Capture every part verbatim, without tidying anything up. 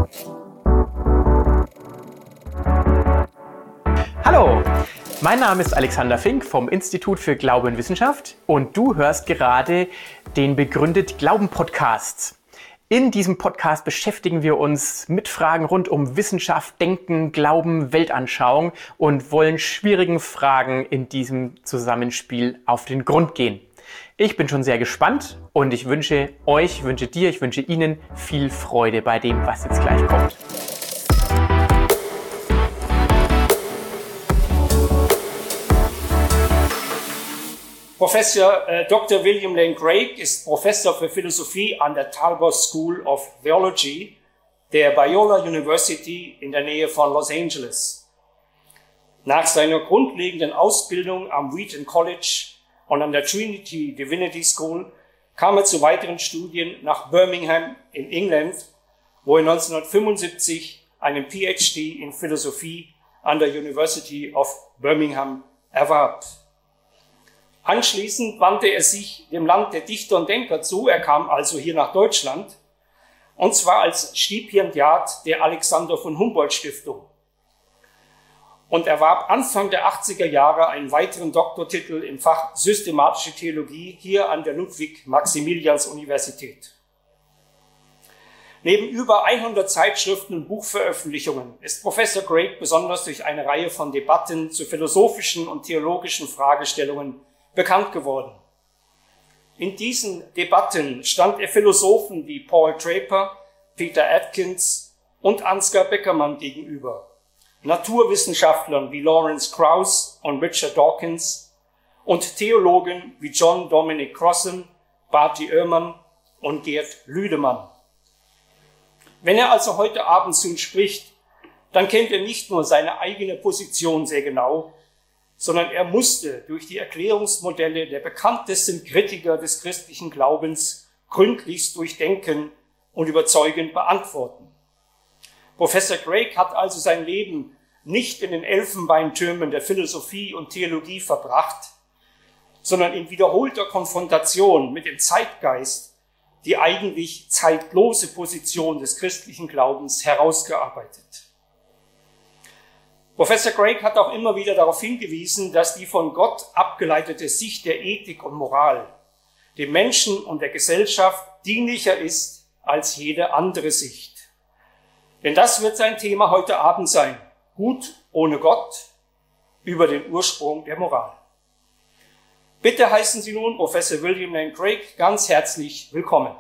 Hallo, mein Name ist Alexander Fink vom Institut für Glaube und Wissenschaft und du hörst gerade den Begründet Glauben Podcast. In diesem Podcast beschäftigen wir uns mit Fragen rund um Wissenschaft, Denken, Glauben, Weltanschauung und wollen schwierigen Fragen in diesem Zusammenspiel auf den Grund gehen. Ich bin schon sehr gespannt und ich wünsche euch, wünsche dir, ich wünsche Ihnen viel Freude bei dem, was jetzt gleich kommt. Professor äh, Doktor William Lane Craig ist Professor für Philosophie an der Talbot School of Theology der Biola University in der Nähe von Los Angeles. Nach seiner grundlegenden Ausbildung am Wheaton College und an der Trinity Divinity School kam er zu weiteren Studien nach Birmingham in England, wo er neunzehnhundertfünfundsiebzig einen P H D in Philosophie an der University of Birmingham erwarb. Anschließend wandte er sich dem Land der Dichter und Denker zu. Er kam also hier nach Deutschland, und zwar als Stipendiat der Alexander von Humboldt Stiftung. Und erwarb Anfang der achtziger Jahre einen weiteren Doktortitel im Fach Systematische Theologie hier an der Ludwig-Maximilians-Universität. Neben über hundert Zeitschriften und Buchveröffentlichungen ist Professor Craig besonders durch eine Reihe von Debatten zu philosophischen und theologischen Fragestellungen bekannt geworden. In diesen Debatten stand er Philosophen wie Paul Draper, Peter Atkins und Ansgar Beckermann gegenüber, Naturwissenschaftlern wie Lawrence Krauss und Richard Dawkins und Theologen wie John Dominic Crossan, Barty Ehrman und Gerd Lüdemann. Wenn er also heute Abend zu uns spricht, dann kennt er nicht nur seine eigene Position sehr genau, sondern er musste durch die Erklärungsmodelle der bekanntesten Kritiker des christlichen Glaubens gründlichst durchdenken und überzeugend beantworten. Professor Craig hat also sein Leben nicht in den Elfenbeintürmen der Philosophie und Theologie verbracht, sondern in wiederholter Konfrontation mit dem Zeitgeist die eigentlich zeitlose Position des christlichen Glaubens herausgearbeitet. Professor Craig hat auch immer wieder darauf hingewiesen, dass die von Gott abgeleitete Sicht der Ethik und Moral dem Menschen und der Gesellschaft dienlicher ist als jede andere Sicht. Denn das wird sein Thema heute Abend sein. Gut ohne Gott über den Ursprung der Moral. Bitte heißen Sie nun Professor William Lane Craig ganz herzlich willkommen.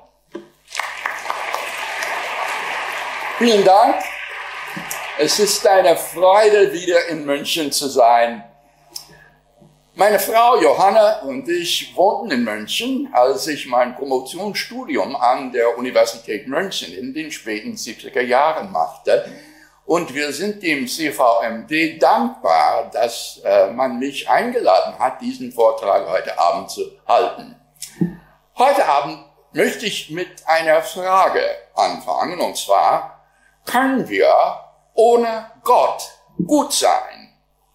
Vielen Dank. Es ist eine Freude, wieder in München zu sein. Meine Frau Johanna und ich wohnten in München, als ich mein Promotionsstudium an der Universität München in den späten siebziger Jahren machte. Und wir sind dem C V M D dankbar, dass äh, man mich eingeladen hat, diesen Vortrag heute Abend zu halten. Heute Abend möchte ich mit einer Frage anfangen, und zwar: Können wir ohne Gott gut sein?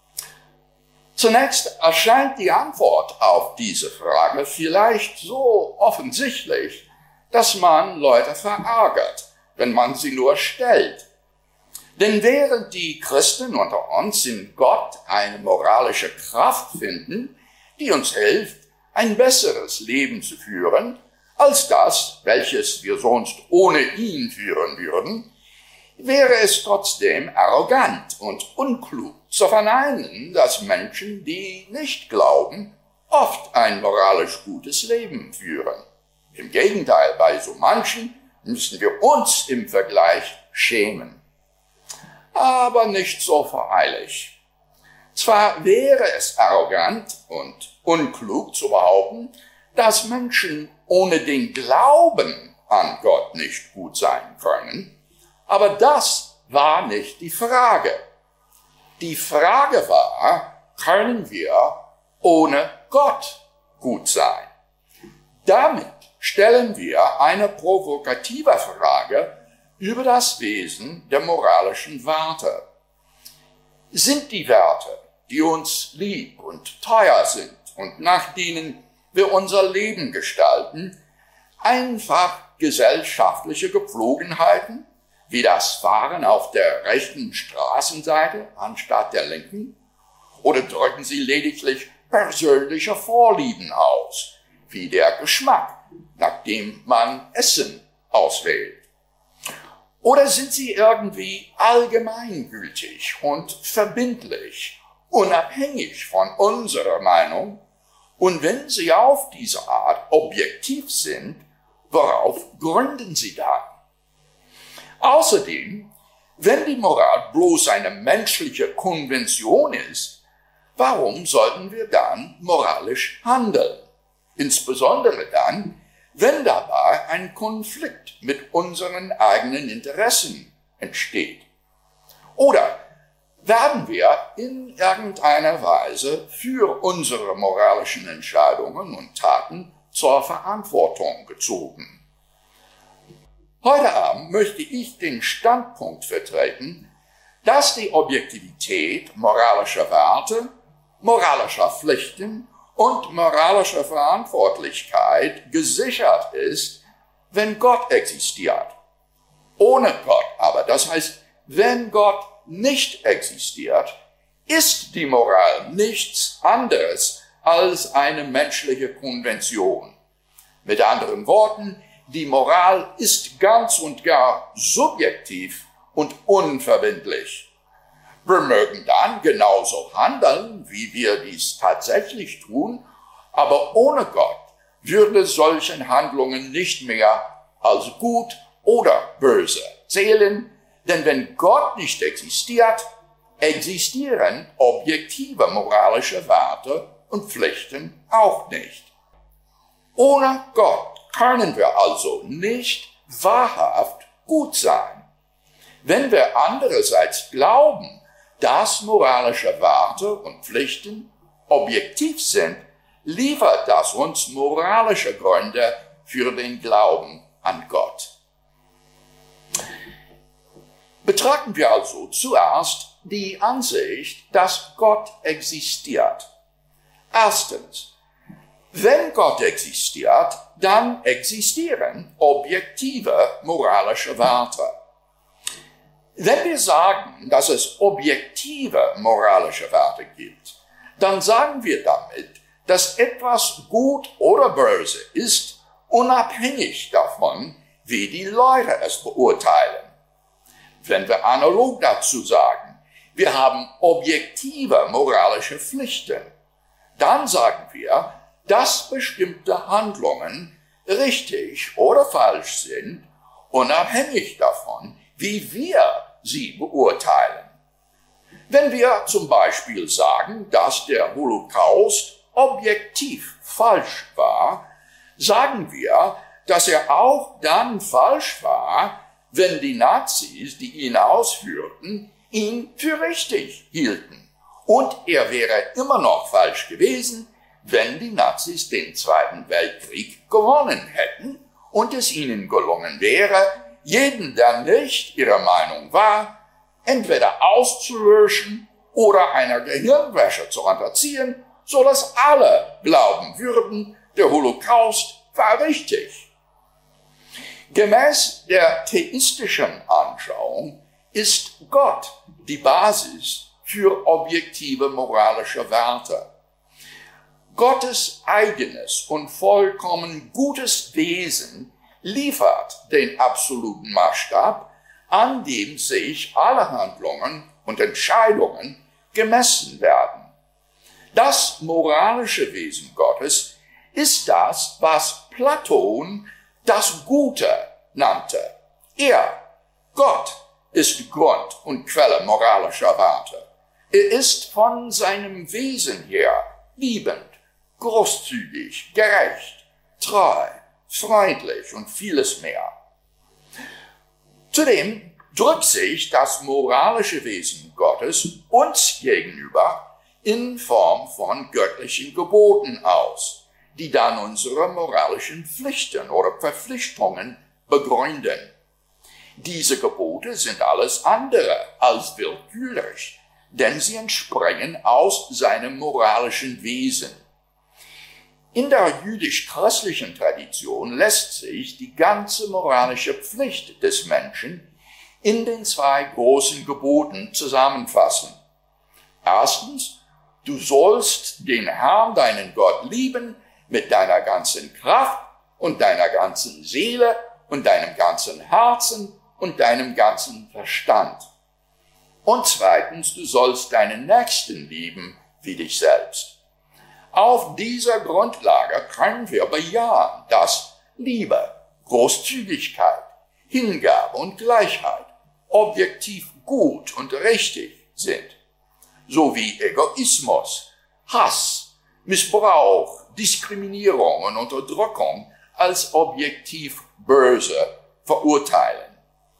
Zunächst erscheint die Antwort auf diese Frage vielleicht so offensichtlich, dass man Leute verärgert, wenn man sie nur stellt. Denn während die Christen unter uns in Gott eine moralische Kraft finden, die uns hilft, ein besseres Leben zu führen, als das, welches wir sonst ohne ihn führen würden, wäre es trotzdem arrogant und unklug zu verneinen, dass Menschen, die nicht glauben, oft ein moralisch gutes Leben führen. Im Gegenteil, bei so manchen müssen wir uns im Vergleich schämen. Aber nicht so voreilig. Zwar wäre es arrogant und unklug zu behaupten, dass Menschen ohne den Glauben an Gott nicht gut sein können, aber das war nicht die Frage. Die Frage war, können wir ohne Gott gut sein? Damit stellen wir eine provokative Frage über das Wesen der moralischen Werte. Sind die Werte, die uns lieb und teuer sind und nach denen wir unser Leben gestalten, einfach gesellschaftliche Gepflogenheiten, wie das Fahren auf der rechten Straßenseite anstatt der linken? Oder drücken Sie lediglich persönliche Vorlieben aus, wie der Geschmack, nachdem man Essen auswählt? Oder sind Sie irgendwie allgemeingültig und verbindlich, unabhängig von unserer Meinung? Und wenn Sie auf diese Art objektiv sind, worauf gründen Sie dann? Außerdem, wenn die Moral bloß eine menschliche Konvention ist, warum sollten wir dann moralisch handeln? Insbesondere dann, wenn dabei ein Konflikt mit unseren eigenen Interessen entsteht. Oder werden wir in irgendeiner Weise für unsere moralischen Entscheidungen und Taten zur Verantwortung gezogen? Heute Abend möchte ich den Standpunkt vertreten, dass die Objektivität moralischer Werte, moralischer Pflichten und moralischer Verantwortlichkeit gesichert ist, wenn Gott existiert. Ohne Gott aber, das heißt, wenn Gott nicht existiert, ist die Moral nichts anderes als eine menschliche Konvention. Mit anderen Worten, die Moral ist ganz und gar subjektiv und unverbindlich. Wir mögen dann genauso handeln, wie wir dies tatsächlich tun, aber ohne Gott würde solchen Handlungen nicht mehr als gut oder böse zählen, denn wenn Gott nicht existiert, existieren objektive moralische Werte und Pflichten auch nicht. Ohne Gott können wir also nicht wahrhaft gut sein. Wenn wir andererseits glauben, dass moralische Werte und Pflichten objektiv sind, liefert das uns moralische Gründe für den Glauben an Gott. Betrachten wir also zuerst die Ansicht, dass Gott existiert. Erstens, wenn Gott existiert, dann existieren objektive moralische Werte. Wenn wir sagen, dass es objektive moralische Werte gibt, dann sagen wir damit, dass etwas gut oder böse ist, unabhängig davon, wie die Leute es beurteilen. Wenn wir analog dazu sagen, wir haben objektive moralische Pflichten, dann sagen wir, dass bestimmte Handlungen richtig oder falsch sind, unabhängig davon, wie wir sie beurteilen. Wenn wir zum Beispiel sagen, dass der Holocaust objektiv falsch war, sagen wir, dass er auch dann falsch war, wenn die Nazis, die ihn ausführten, ihn für richtig hielten. Und er wäre immer noch falsch gewesen, wenn die Nazis den Zweiten Weltkrieg gewonnen hätten und es ihnen gelungen wäre, jeden, der nicht ihrer Meinung war, entweder auszulöschen oder einer Gehirnwäsche zu unterziehen, so dass alle glauben würden, der Holocaust war richtig. Gemäß der theistischen Anschauung ist Gott die Basis für objektive moralische Werte. Gottes eigenes und vollkommen gutes Wesen liefert den absoluten Maßstab, an dem sich alle Handlungen und Entscheidungen gemessen werden. Das moralische Wesen Gottes ist das, was Platon das Gute nannte. Er, Gott, ist Grund und Quelle moralischer Werte. Er ist von seinem Wesen her liebend, großzügig, gerecht, treu, freundlich und vieles mehr. Zudem drückt sich das moralische Wesen Gottes uns gegenüber in Form von göttlichen Geboten aus, die dann unsere moralischen Pflichten oder Verpflichtungen begründen. Diese Gebote sind alles andere als willkürlich, denn sie entspringen aus seinem moralischen Wesen. In der jüdisch-christlichen Tradition lässt sich die ganze moralische Pflicht des Menschen in den zwei großen Geboten zusammenfassen. Erstens, du sollst den Herrn, deinen Gott, lieben mit deiner ganzen Kraft und deiner ganzen Seele und deinem ganzen Herzen und deinem ganzen Verstand. Und zweitens, du sollst deinen Nächsten lieben wie dich selbst. Auf dieser Grundlage können wir bejahen, dass Liebe, Großzügigkeit, Hingabe und Gleichheit objektiv gut und richtig sind, sowie Egoismus, Hass, Missbrauch, Diskriminierung und Unterdrückung als objektiv böse verurteilen.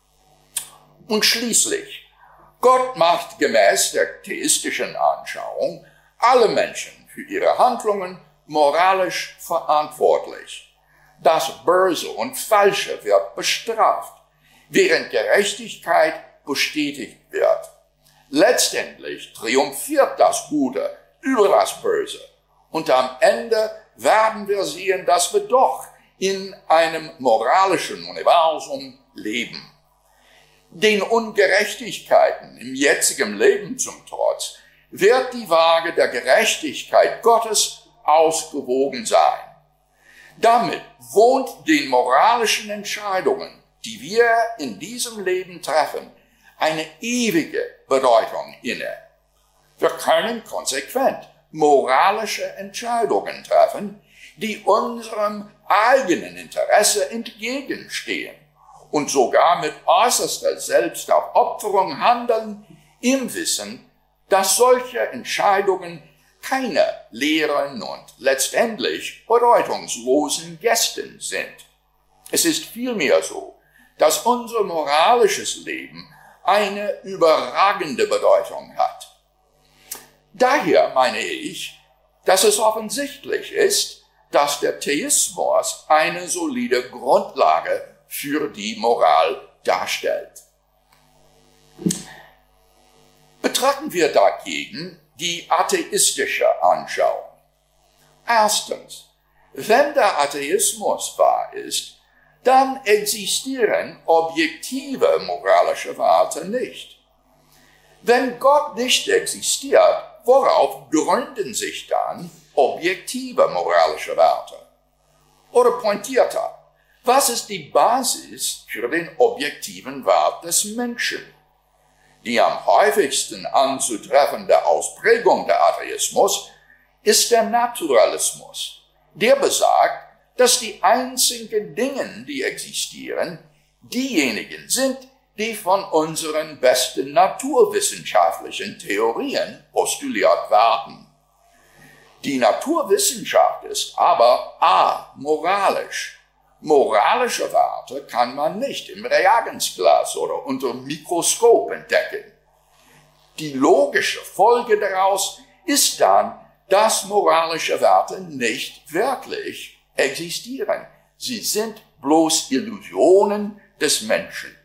Und schließlich, Gott macht gemäß der theistischen Anschauung alle Menschen für ihre Handlungen moralisch verantwortlich. Das Böse und Falsche wird bestraft, während Gerechtigkeit bestätigt wird. Letztendlich triumphiert das Gute über das Böse. Und am Ende werden wir sehen, dass wir doch in einem moralischen Universum leben. Den Ungerechtigkeiten im jetzigen Leben zum Trotz wird die Waage der Gerechtigkeit Gottes ausgewogen sein. Damit wohnt den moralischen Entscheidungen, die wir in diesem Leben treffen, eine ewige Bedeutung inne. Wir können konsequent moralische Entscheidungen treffen, die unserem eigenen Interesse entgegenstehen und sogar mit äußerster Selbstaufopferung handeln, im Wissen, dass solche Entscheidungen keine leeren und letztendlich bedeutungslosen Gesten sind. Es ist vielmehr so, dass unser moralisches Leben eine überragende Bedeutung hat. Daher meine ich, dass es offensichtlich ist, dass der Theismus eine solide Grundlage für die Moral darstellt. Betrachten wir dagegen die atheistische Anschauung. Erstens, wenn der Atheismus wahr ist, dann existieren objektive moralische Werte nicht. Wenn Gott nicht existiert, worauf gründen sich dann objektive moralische Werte? Oder pointierter, was ist die Basis für den objektiven Wert des Menschen? Die am häufigsten anzutreffende Ausprägung der Atheismus ist der Naturalismus, der besagt, dass die einzigen Dinge, die existieren, diejenigen sind, die von unseren besten naturwissenschaftlichen Theorien postuliert werden. Die Naturwissenschaft ist aber amoralisch. Moralische Werte kann man nicht im Reagenzglas oder unter dem Mikroskop entdecken. Die logische Folge daraus ist dann, dass moralische Werte nicht wirklich existieren. Sie sind bloß Illusionen des Menschen.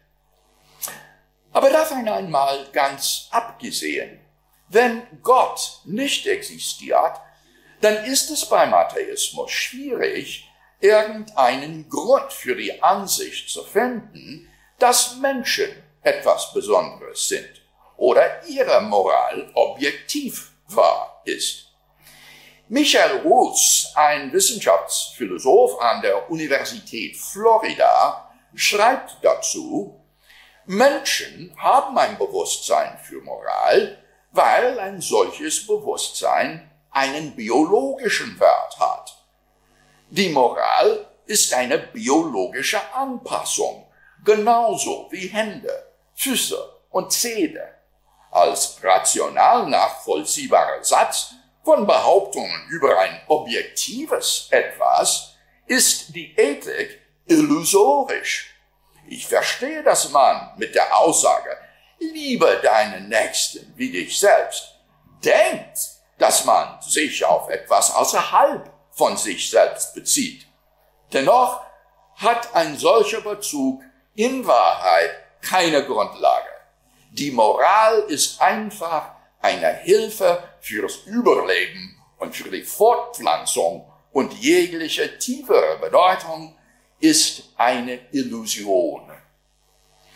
Aber davon einmal ganz abgesehen, wenn Gott nicht existiert, dann ist es beim Atheismus schwierig, irgendeinen Grund für die Ansicht zu finden, dass Menschen etwas Besonderes sind oder ihre Moral objektiv wahr ist. Michael Ruse, ein Wissenschaftsphilosoph an der Universität Florida, schreibt dazu, Menschen haben ein Bewusstsein für Moral, weil ein solches Bewusstsein einen biologischen Wert hat. Die Moral ist eine biologische Anpassung, genauso wie Hände, Füße und Zähne. Als rational nachvollziehbarer Satz von Behauptungen über ein objektives Etwas ist die Ethik illusorisch. Ich verstehe, dass man mit der Aussage, liebe deinen Nächsten wie dich selbst, denkt, dass man sich auf etwas außerhalb von sich selbst bezieht. Dennoch hat ein solcher Bezug in Wahrheit keine Grundlage. Die Moral ist einfach eine Hilfe fürs Überleben und für die Fortpflanzung und jegliche tiefere Bedeutung ist eine Illusion.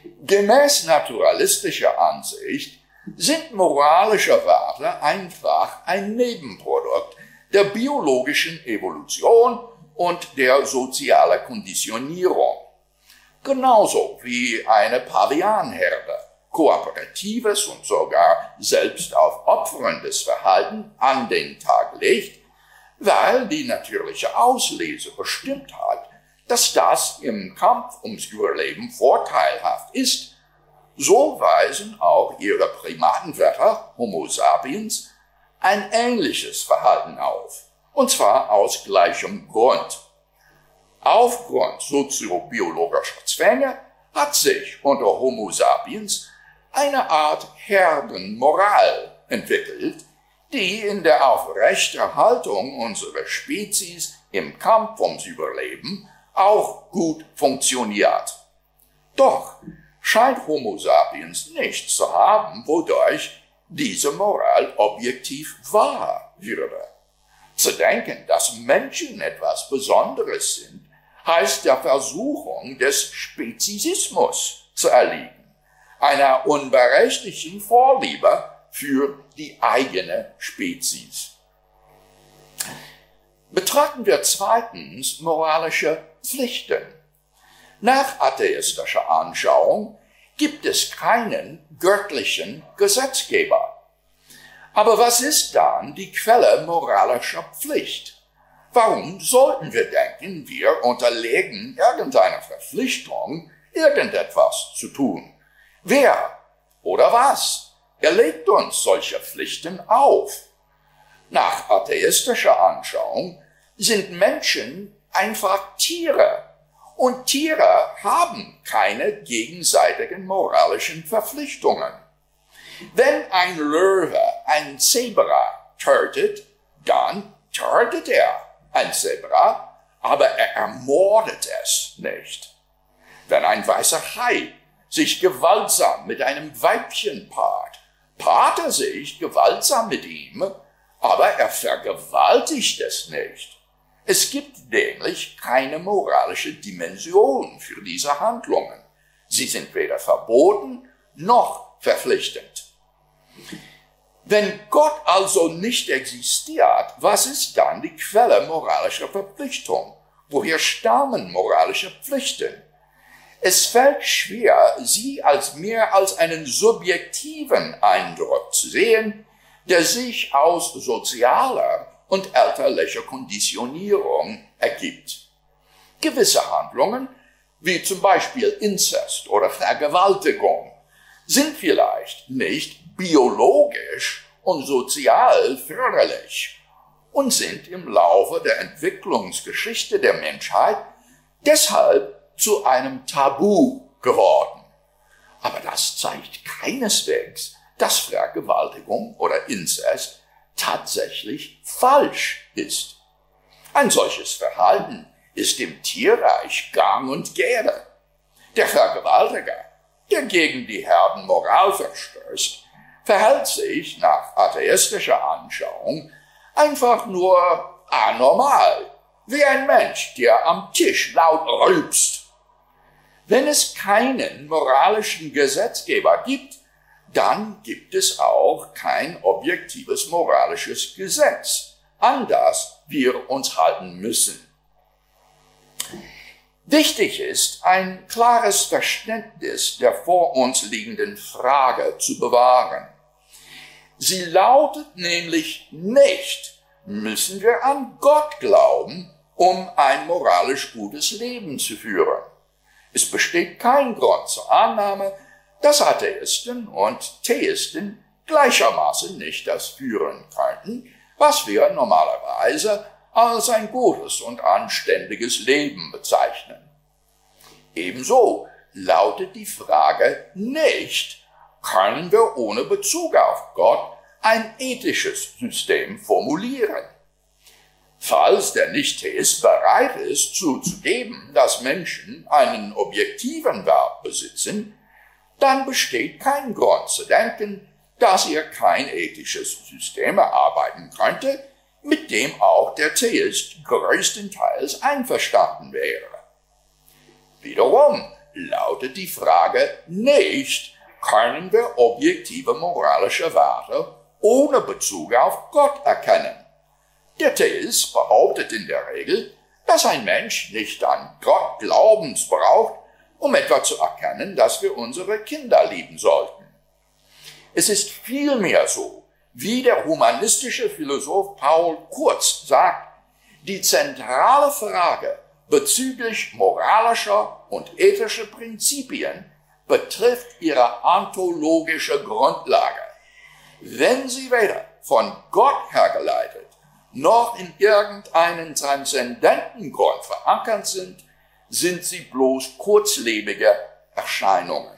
Gemäß naturalistischer Ansicht sind moralische Werte einfach ein Nebenprodukt der biologischen Evolution und der sozialen Konditionierung. Genauso wie eine Pavianherde kooperatives und sogar selbst aufopferndes Verhalten an den Tag legt, weil die natürliche Auslese bestimmt hat, dass das im Kampf ums Überleben vorteilhaft ist, so weisen auch ihre Primatenvetter, Homo sapiens, ein ähnliches Verhalten auf, und zwar aus gleichem Grund. Aufgrund soziobiologischer Zwänge hat sich unter Homo sapiens eine Art Herdenmoral entwickelt, die in der Aufrechterhaltung unserer Spezies im Kampf ums Überleben auch gut funktioniert. Doch scheint Homo sapiens nichts zu haben, wodurch diese Moral objektiv wahr würde. Zu denken, dass Menschen etwas Besonderes sind, heißt der Versuchung des Speziesismus zu erliegen, einer unberechtigten Vorliebe für die eigene Spezies. Betrachten wir zweitens moralische Pflichten. Nach atheistischer Anschauung gibt es keinen göttlichen Gesetzgeber. Aber was ist dann die Quelle moralischer Pflicht? Warum sollten wir denken, wir unterlegen irgendeiner Verpflichtung, irgendetwas zu tun? Wer oder was erlegt uns solche Pflichten auf? Nach atheistischer Anschauung sind Menschen einfach Tiere. Und Tiere haben keine gegenseitigen moralischen Verpflichtungen. Wenn ein Löwe ein Zebra tötet, dann tötet er ein Zebra, aber er ermordet es nicht. Wenn ein weißer Hai sich gewaltsam mit einem Weibchen paart, paart er sich gewaltsam mit ihm, aber er vergewaltigt es nicht. Es gibt nämlich keine moralische Dimension für diese Handlungen. Sie sind weder verboten noch verpflichtend. Wenn Gott also nicht existiert, was ist dann die Quelle moralischer Verpflichtung? Woher stammen moralische Pflichten? Es fällt schwer, sie als mehr als einen subjektiven Eindruck zu sehen, der sich aus sozialer und elterlicher Konditionierung ergibt. Gewisse Handlungen, wie zum Beispiel Inzest oder Vergewaltigung, sind vielleicht nicht biologisch und sozial förderlich und sind im Laufe der Entwicklungsgeschichte der Menschheit deshalb zu einem Tabu geworden. Aber das zeigt keineswegs, dass Vergewaltigung oder Inzest tatsächlich falsch ist. Ein solches Verhalten ist im Tierreich gang und gäbe. Der Vergewaltiger, der gegen die Herdenmoral verstößt, verhält sich nach atheistischer Anschauung einfach nur anormal, wie ein Mensch, der am Tisch laut rülpst. Wenn es keinen moralischen Gesetzgeber gibt, dann gibt es auch kein objektives moralisches Gesetz, an das wir uns halten müssen. Wichtig ist, ein klares Verständnis der vor uns liegenden Frage zu bewahren. Sie lautet nämlich nicht, müssen wir an Gott glauben, um ein moralisch gutes Leben zu führen. Es besteht kein Grund zur Annahme, dass Atheisten und Theisten gleichermaßen nicht das führen könnten, was wir normalerweise als ein gutes und anständiges Leben bezeichnen. Ebenso lautet die Frage nicht, können wir ohne Bezug auf Gott ein ethisches System formulieren? Falls der Nicht-Theist bereit ist zuzugeben, dass Menschen einen objektiven Wert besitzen, dann besteht kein Grund zu denken, dass er kein ethisches System erarbeiten könnte, mit dem auch der Theist größtenteils einverstanden wäre. Wiederum lautet die Frage nicht, können wir objektive moralische Werte ohne Bezug auf Gott erkennen? Der Theist behauptet in der Regel, dass ein Mensch nicht an Gott Glaubens braucht, um etwa zu erkennen, dass wir unsere Kinder lieben sollten. Es ist vielmehr so, wie der humanistische Philosoph Paul Kurz sagt, die zentrale Frage bezüglich moralischer und ethischer Prinzipien betrifft ihre ontologische Grundlage. Wenn sie weder von Gott hergeleitet, noch in irgendeinen transzendenten Grund verankert sind, sind sie bloß kurzlebige Erscheinungen.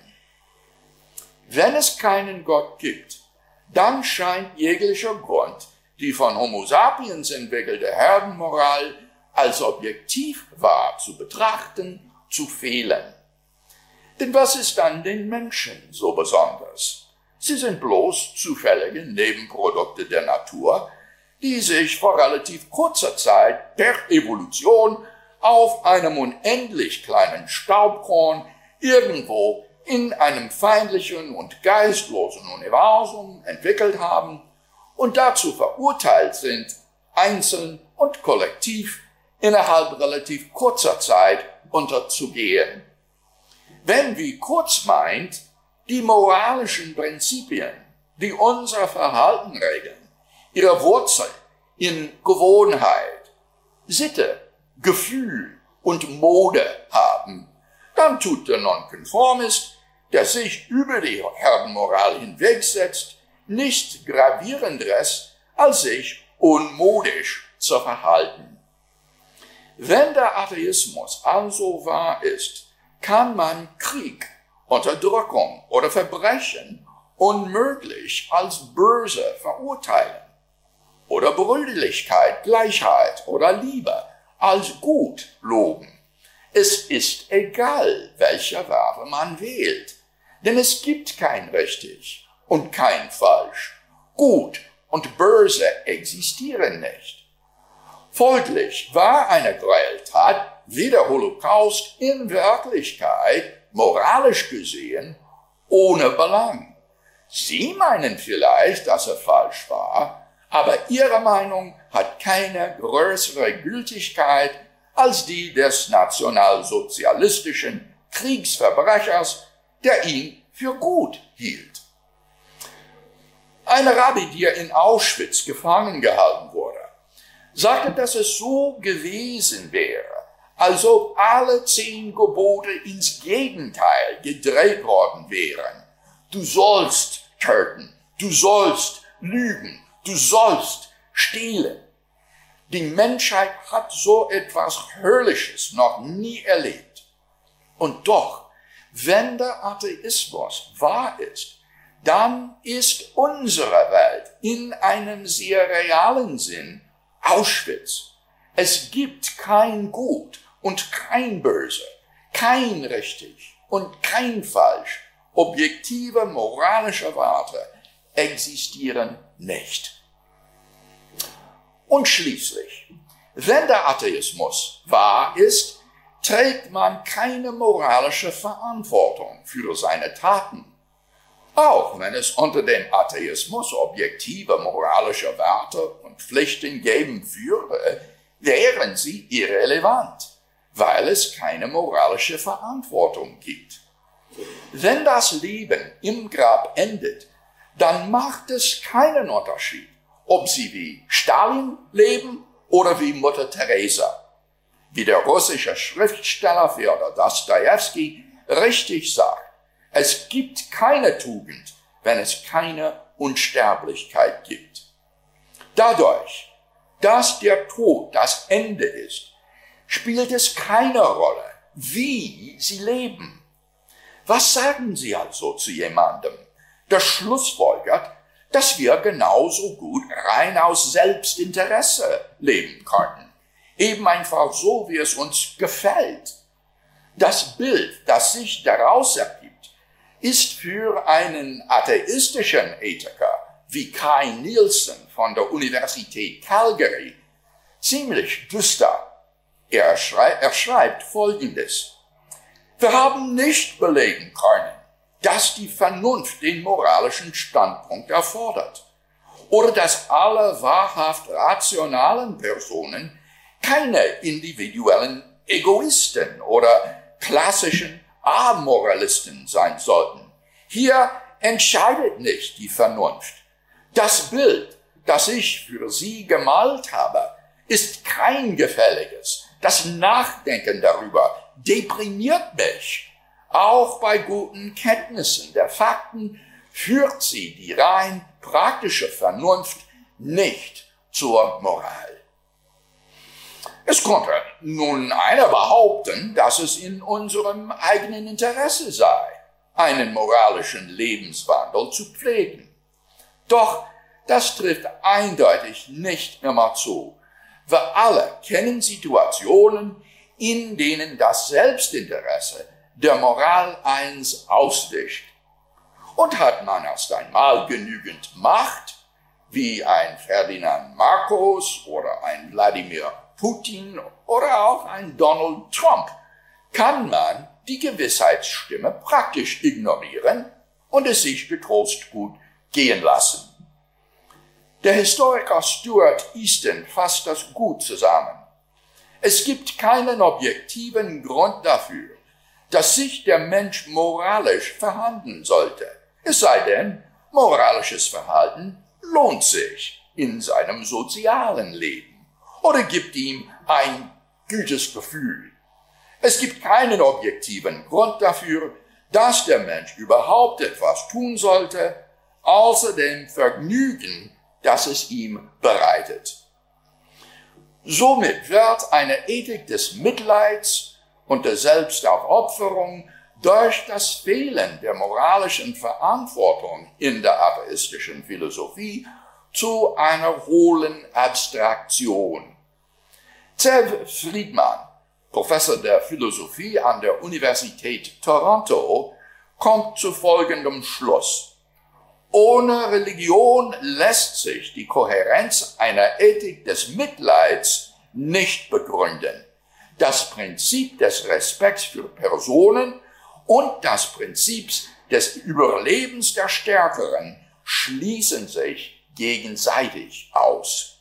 Wenn es keinen Gott gibt, dann scheint jeglicher Grund, die von Homo sapiens entwickelte Herdenmoral als objektiv wahr zu betrachten, zu fehlen. Denn was ist an den Menschen so besonders? Sie sind bloß zufällige Nebenprodukte der Natur, die sich vor relativ kurzer Zeit per Evolution auf einem unendlich kleinen Staubkorn irgendwo in einem feindlichen und geistlosen Universum entwickelt haben und dazu verurteilt sind, einzeln und kollektiv innerhalb relativ kurzer Zeit unterzugehen. Wenn, wie Kurz meint, die moralischen Prinzipien, die unser Verhalten regeln, ihre Wurzel in Gewohnheit, Sitte, Gefühl und Mode haben, dann tut der Nonkonformist, der sich über die Herdenmoral hinwegsetzt, nichts Gravierenderes, als sich unmodisch zu verhalten. Wenn der Atheismus also wahr ist, kann man Krieg, Unterdrückung oder Verbrechen unmöglich als böse verurteilen oder Brüderlichkeit, Gleichheit oder Liebe als gut loben. Es ist egal, welche Werte man wählt, denn es gibt kein richtig und kein falsch. Gut und böse existieren nicht. Folglich war eine Gräueltat wie der Holocaust in Wirklichkeit, moralisch gesehen, ohne Belang. Sie meinen vielleicht, dass er falsch war, aber Ihre Meinung hat keine größere Gültigkeit als die des nationalsozialistischen Kriegsverbrechers, der ihn für gut hielt. Ein Rabbi, der in Auschwitz gefangen gehalten wurde, sagte, dass es so gewesen wäre, als ob alle zehn Gebote ins Gegenteil gedreht worden wären. Du sollst töten, du sollst lügen, du sollst stehlen. Die Menschheit hat so etwas Höllisches noch nie erlebt. Und doch, wenn der Atheismus wahr ist, dann ist unsere Welt in einem sehr realen Sinn Auschwitz. Es gibt kein Gut und kein Böse, kein richtig und kein falsch. Objektive moralische Werte existieren nicht. Und schließlich, wenn der Atheismus wahr ist, trägt man keine moralische Verantwortung für seine Taten. Auch wenn es unter dem Atheismus objektive moralische Werte und Pflichten geben würde, wären sie irrelevant, weil es keine moralische Verantwortung gibt. Wenn das Leben im Grab endet, dann macht es keinen Unterschied, ob sie wie Stalin leben oder wie Mutter Teresa. Wie der russische Schriftsteller Fjodor Dostojewski richtig sagt, es gibt keine Tugend, wenn es keine Unsterblichkeit gibt. Dadurch, dass der Tod das Ende ist, spielt es keine Rolle, wie sie leben. Was sagen Sie also zu jemandem, der schlussfolgert, dass wir genauso gut rein aus Selbstinteresse leben können, eben einfach so, wie es uns gefällt? Das Bild, das sich daraus ergibt, ist für einen atheistischen Ethiker wie Kai Nielsen von der Universität Calgary ziemlich düster. Er, schrei- er schreibt Folgendes: Wir haben nicht belegen können, dass die Vernunft den moralischen Standpunkt erfordert oder dass alle wahrhaft rationalen Personen keine individuellen Egoisten oder klassischen Amoralisten sein sollten. Hier entscheidet nicht die Vernunft. Das Bild, das ich für Sie gemalt habe, ist kein gefälliges. Das Nachdenken darüber deprimiert mich. Auch bei guten Kenntnissen der Fakten führt sie die rein praktische Vernunft nicht zur Moral. Es konnte nun einer behaupten, dass es in unserem eigenen Interesse sei, einen moralischen Lebenswandel zu pflegen. Doch das trifft eindeutig nicht immer zu. Wir alle kennen Situationen, in denen das Selbstinteresse der Moral eins auswischt. Und hat man erst einmal genügend Macht, wie ein Ferdinand Marcos oder ein Wladimir Putin oder auch ein Donald Trump, kann man die Gewissheitsstimme praktisch ignorieren und es sich getrost gut gehen lassen. Der Historiker Stuart Easton fasst das gut zusammen. Es gibt keinen objektiven Grund dafür, dass sich der Mensch moralisch verhalten sollte. Es sei denn, moralisches Verhalten lohnt sich in seinem sozialen Leben oder gibt ihm ein gutes Gefühl. Es gibt keinen objektiven Grund dafür, dass der Mensch überhaupt etwas tun sollte, außer dem Vergnügen, das es ihm bereitet. Somit wird eine Ethik des Mitleids und der Selbstaufopferung durch das Fehlen der moralischen Verantwortung in der atheistischen Philosophie zu einer hohlen Abstraktion. Zev Friedman, Professor der Philosophie an der Universität Toronto, kommt zu folgendem Schluss. Ohne Religion lässt sich die Kohärenz einer Ethik des Mitleids nicht begründen. Das Prinzip des Respekts für Personen und das Prinzip des Überlebens der Stärkeren schließen sich gegenseitig aus.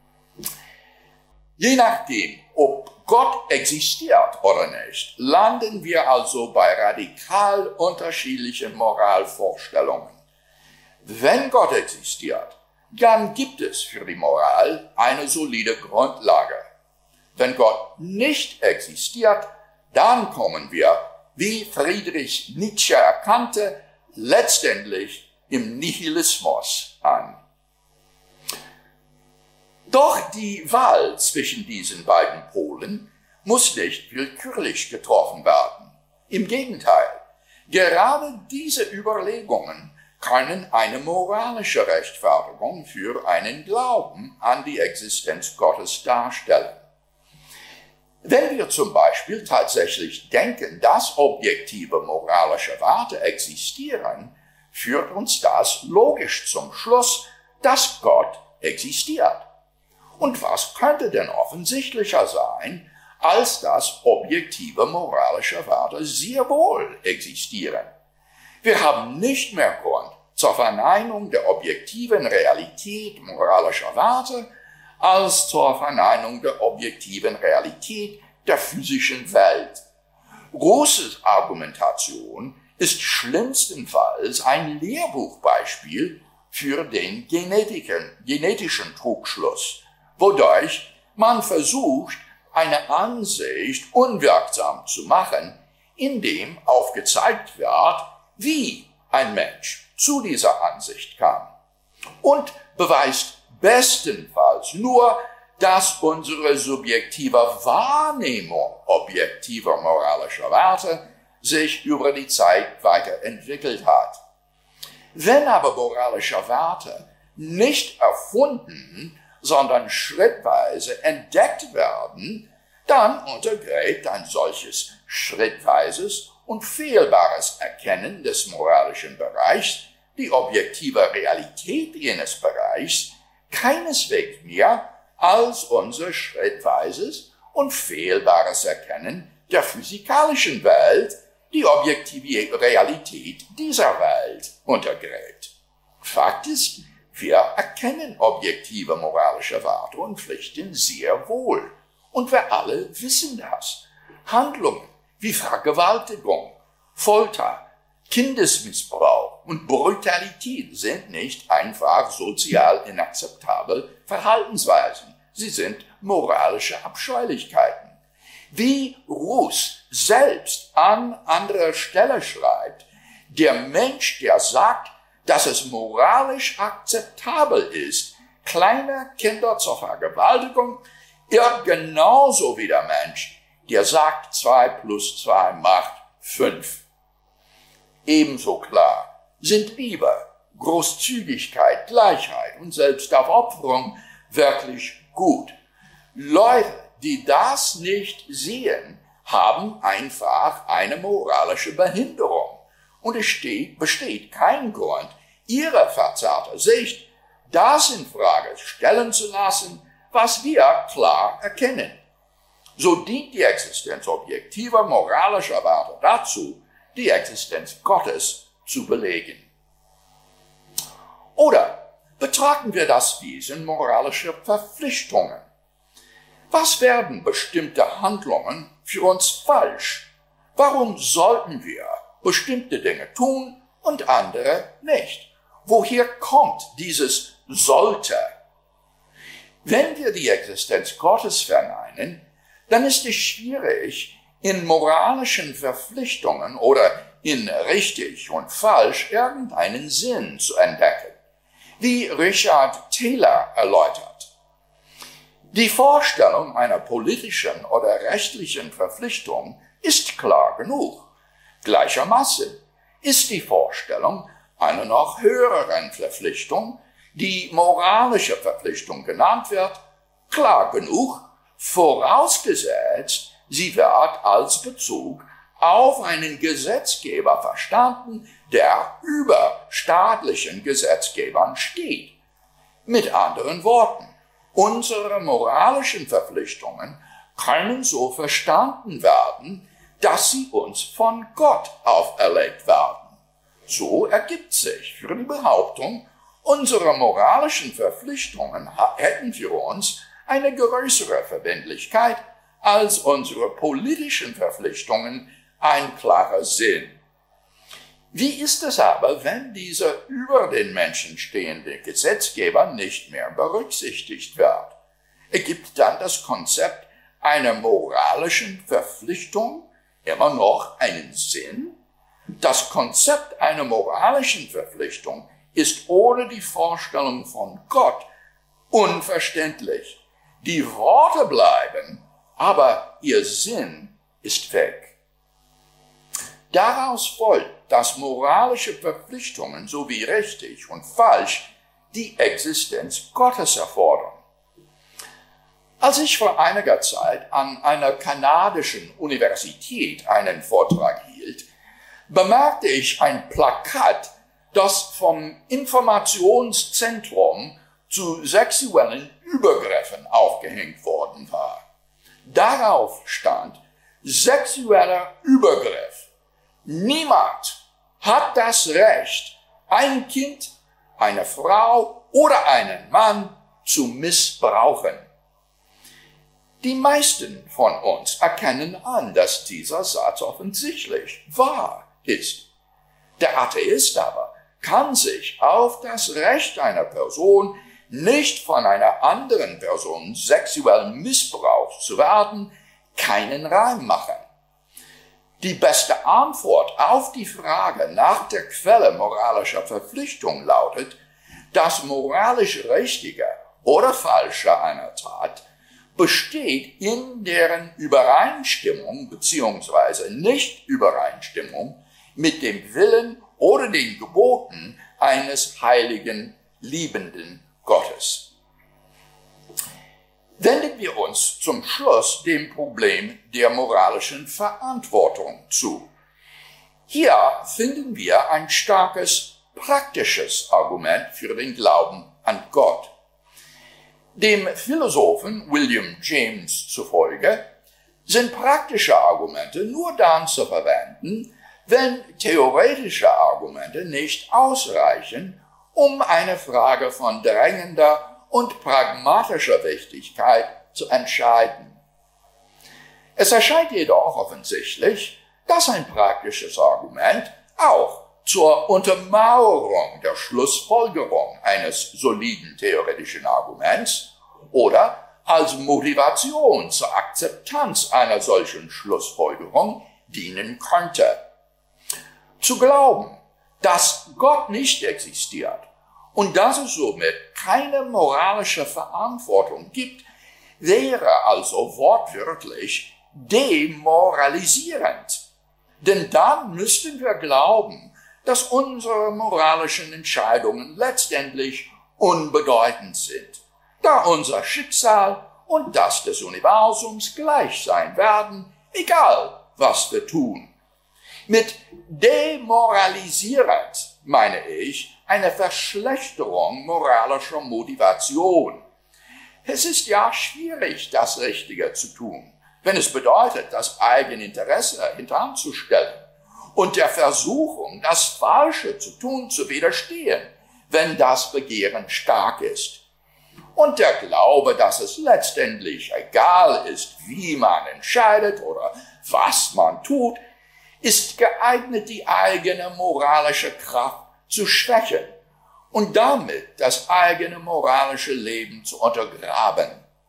Je nachdem, ob Gott existiert oder nicht, landen wir also bei radikal unterschiedlichen Moralvorstellungen. Wenn Gott existiert, dann gibt es für die Moral eine solide Grundlage. Wenn Gott nicht existiert, dann kommen wir, wie Friedrich Nietzsche erkannte, letztendlich im Nihilismus an. Doch die Wahl zwischen diesen beiden Polen muss nicht willkürlich getroffen werden. Im Gegenteil, gerade diese Überlegungen können eine moralische Rechtfertigung für einen Glauben an die Existenz Gottes darstellen. Wenn wir zum Beispiel tatsächlich denken, dass objektive moralische Werte existieren, führt uns das logisch zum Schluss, dass Gott existiert. Und was könnte denn offensichtlicher sein, als dass objektive moralische Werte sehr wohl existieren? Wir haben nicht mehr Grund zur Verneinung der objektiven Realität moralischer Werte als zur Verneinung der objektiven Realität der physischen Welt. Große Argumentation ist schlimmstenfalls ein Lehrbuchbeispiel für den Genetiken, genetischen Trugschluss, wodurch man versucht, eine Ansicht unwirksam zu machen, indem aufgezeigt wird, wie ein Mensch zu dieser Ansicht kam, und beweist bestenfalls nur, dass unsere subjektive Wahrnehmung objektiver moralischer Werte sich über die Zeit weiterentwickelt hat. Wenn aber moralische Werte nicht erfunden, sondern schrittweise entdeckt werden, dann untergräbt ein solches schrittweises und fehlbares Erkennen des moralischen Bereichs die objektive Realität jenes Bereichs keineswegs mehr als unser schrittweises und fehlbares Erkennen der physikalischen Welt, die objektive Realität dieser Welt untergräbt. Fakt ist, wir erkennen objektive moralische Werte und Pflichten sehr wohl. Und wir alle wissen das. Handlungen wie Vergewaltigung, Folter, Kindesmissbrauch und Brutalität sind nicht einfach sozial inakzeptable Verhaltensweisen. Sie sind moralische Abscheulichkeiten. Wie Rousse selbst an anderer Stelle schreibt, der Mensch, der sagt, dass es moralisch akzeptabel ist, kleine Kinder zur Vergewaltigung, irrt genauso wie der Mensch, der sagt, zwei plus zwei macht fünf. Ebenso klar sind Liebe, Großzügigkeit, Gleichheit und Selbstaufopferung wirklich gut. Leute, die das nicht sehen, haben einfach eine moralische Behinderung. Und es steht, besteht kein Grund, ihre verzerrte Sicht, das in Frage stellen zu lassen, was wir klar erkennen. So dient die Existenz objektiver moralischer Werte dazu, die Existenz Gottes zu belegen. Oder betrachten wir das Wesen moralischer Verpflichtungen. Was werden bestimmte Handlungen für uns falsch? Warum sollten wir bestimmte Dinge tun und andere nicht? Woher kommt dieses sollte? Wenn wir die Existenz Gottes verneinen, dann ist es schwierig, in moralischen Verpflichtungen oder in richtig und falsch irgendeinen Sinn zu entdecken, wie Richard Taylor erläutert. Die Vorstellung einer politischen oder rechtlichen Verpflichtung ist klar genug. Gleichermaßen ist die Vorstellung einer noch höheren Verpflichtung, die moralische Verpflichtung genannt wird, klar genug, vorausgesetzt, sie wird als Bezug auf einen Gesetzgeber verstanden, der über staatlichen Gesetzgebern steht. Mit anderen Worten, unsere moralischen Verpflichtungen können so verstanden werden, dass sie uns von Gott auferlegt werden. So ergibt sich für die Behauptung, unsere moralischen Verpflichtungen hätten für uns eine größere Verbindlichkeit als unsere politischen Verpflichtungen ein klarer Sinn. Wie ist es aber, wenn dieser über den Menschen stehende Gesetzgeber nicht mehr berücksichtigt wird? Ergibt dann das Konzept einer moralischen Verpflichtung immer noch einen Sinn? Das Konzept einer moralischen Verpflichtung ist ohne die Vorstellung von Gott unverständlich. Die Worte bleiben, aber ihr Sinn ist weg. Daraus folgt, dass moralische Verpflichtungen sowie richtig und falsch die Existenz Gottes erfordern. Als ich vor einiger Zeit an einer kanadischen Universität einen Vortrag hielt, bemerkte ich ein Plakat, das vom Informationszentrum zu sexuellen Übergriffen aufgehängt worden war. Darauf stand sexueller Übergriff. Niemand hat das Recht, ein Kind, eine Frau oder einen Mann zu missbrauchen. Die meisten von uns erkennen an, dass dieser Satz offensichtlich wahr ist. Der Atheist aber kann sich auf das Recht einer Person, nicht von einer anderen Person sexuell missbraucht zu werden, keinen Reim machen. Die beste Antwort auf die Frage nach der Quelle moralischer Verpflichtung lautet, das moralisch Richtige oder Falsche einer Tat besteht in deren Übereinstimmung bzw. Nicht-Übereinstimmung mit dem Willen oder den Geboten eines heiligen, liebenden Gottes. Wenden wir uns zum Schluss dem Problem der moralischen Verantwortung zu. Hier finden wir ein starkes, praktisches Argument für den Glauben an Gott. Dem Philosophen William James zufolge sind praktische Argumente nur dann zu verwenden, wenn theoretische Argumente nicht ausreichen, um eine Frage von drängender und pragmatischer Wichtigkeit zu entscheiden. Es erscheint jedoch offensichtlich, dass ein praktisches Argument auch zur Untermauerung der Schlussfolgerung eines soliden theoretischen Arguments oder als Motivation zur Akzeptanz einer solchen Schlussfolgerung dienen könnte. Zu glauben, dass Gott nicht existiert und dass es somit keine moralische Verantwortung gibt, wäre also wortwörtlich demoralisierend. Denn dann müssten wir glauben, dass unsere moralischen Entscheidungen letztendlich unbedeutend sind, da unser Schicksal und das des Universums gleich sein werden, egal was wir tun. Mit demoralisierend meine ich eine Verschlechterung moralischer Motivation. Es ist ja schwierig, das Richtige zu tun, wenn es bedeutet, das eigene Interesse hintanzustellen und der Versuchung, das Falsche zu tun, zu widerstehen, wenn das Begehren stark ist. Und der Glaube, dass es letztendlich egal ist, wie man entscheidet oder was man tut, ist geeignet, die eigene moralische Kraft zu schwächen und damit das eigene moralische Leben zu untergraben.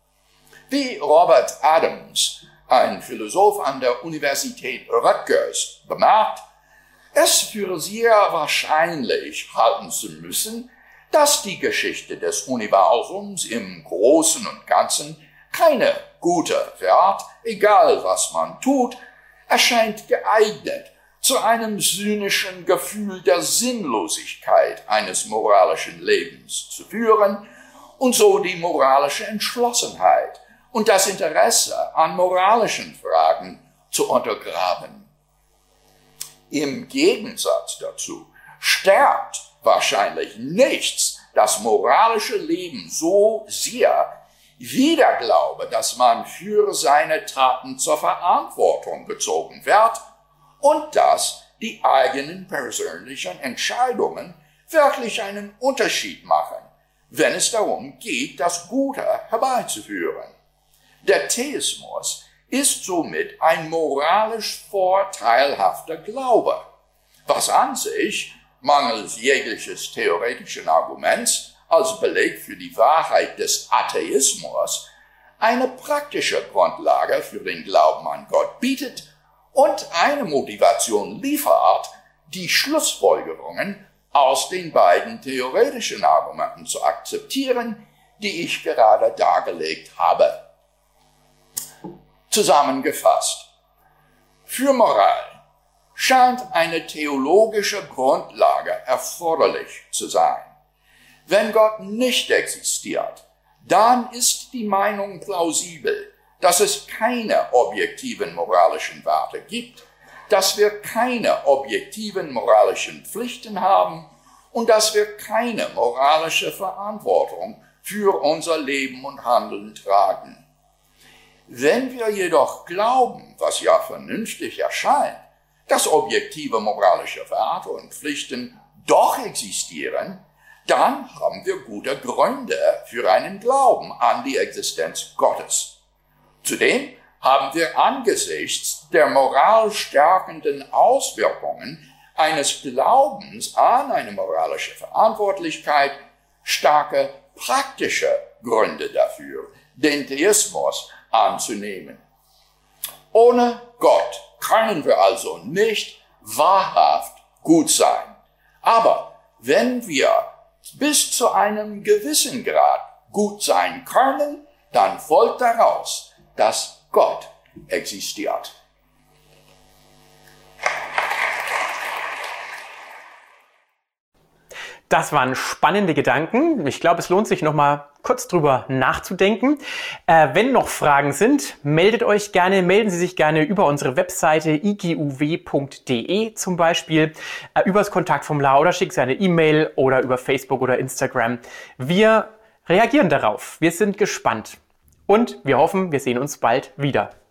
Wie Robert Adams, ein Philosoph an der Universität Rutgers, bemerkt, es für sehr wahrscheinlich halten zu müssen, dass die Geschichte des Universums im Großen und Ganzen keine gute wird, egal was man tut, erscheint geeignet, zu einem zynischen Gefühl der Sinnlosigkeit eines moralischen Lebens zu führen und so die moralische Entschlossenheit und das Interesse an moralischen Fragen zu untergraben. Im Gegensatz dazu stärkt wahrscheinlich nichts das moralische Leben so sehr, wie der Glaube, dass man für seine Taten zur Verantwortung gezogen wird und dass die eigenen persönlichen Entscheidungen wirklich einen Unterschied machen, wenn es darum geht, das Gute herbeizuführen. Der Theismus ist somit ein moralisch vorteilhafter Glaube, was an sich mangels jegliches theoretischen Arguments als Beleg für die Wahrheit des Atheismus eine praktische Grundlage für den Glauben an Gott bietet und eine Motivation liefert, die Schlussfolgerungen aus den beiden theoretischen Argumenten zu akzeptieren, die ich gerade dargelegt habe. Zusammengefasst: Für Moral scheint eine theologische Grundlage erforderlich zu sein. Wenn Gott nicht existiert, dann ist die Meinung plausibel, dass es keine objektiven moralischen Werte gibt, dass wir keine objektiven moralischen Pflichten haben und dass wir keine moralische Verantwortung für unser Leben und Handeln tragen. Wenn wir jedoch glauben, was ja vernünftig erscheint, dass objektive moralische Werte und Pflichten doch existieren, dann haben wir gute Gründe für einen Glauben an die Existenz Gottes. Zudem haben wir angesichts der moralstärkenden Auswirkungen eines Glaubens an eine moralische Verantwortlichkeit starke praktische Gründe dafür, den Theismus anzunehmen. Ohne Gott können wir also nicht wahrhaft gut sein. Aber wenn wir bis zu einem gewissen Grad gut sein können, dann folgt daraus, dass Gott existiert. Das waren spannende Gedanken. Ich glaube, es lohnt sich noch mal kurz drüber nachzudenken. Äh, wenn noch Fragen sind, meldet euch gerne, melden Sie sich gerne über unsere Webseite i g u w punkt d e zum Beispiel, äh, über das Kontaktformular oder schickt Sie eine E-Mail oder über Facebook oder Instagram. Wir reagieren darauf. Wir sind gespannt und wir hoffen, wir sehen uns bald wieder.